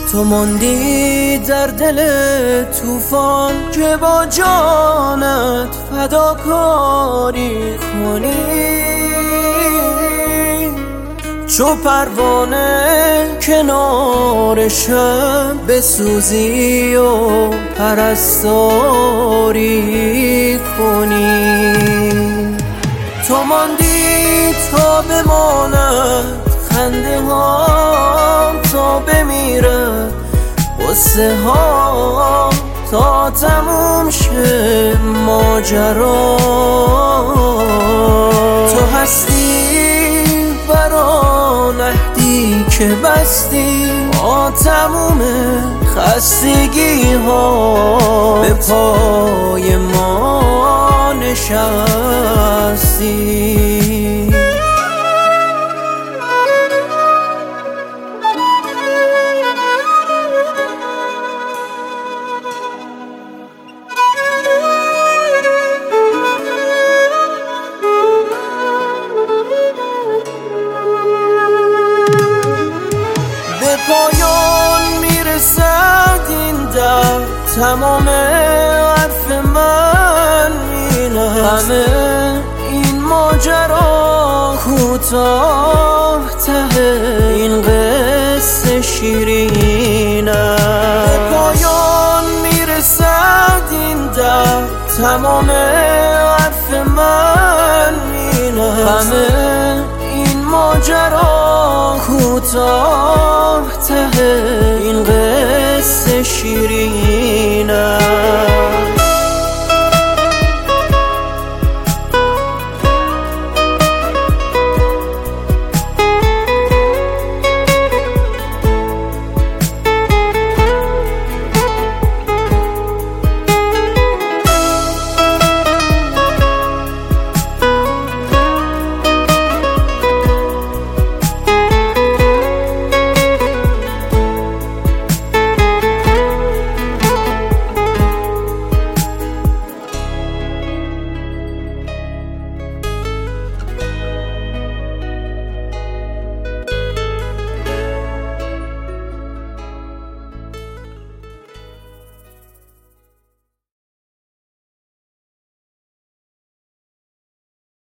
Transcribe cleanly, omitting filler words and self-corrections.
تو موندی در دل طوفان که با جانت فداکاری کنی، چو پروانه کنار شب بسوزی و پرستاری کنی. تو ماندی تا بماند خنده ها، تا بمیرد غصه ها، تا تموم شه ماجرا. تو هستی برا نهدی که بستی با تموم خستگی ها، به پای ما نشستی. به پایان میرسد این در، تمام حرف من اینه، همه این ماجرا کوتاه ته این قصه شیرینه. به پایان میرسد این در، تمام حرف من اینه، همه این ماجرا کوتاه ته این قصه شیرینه.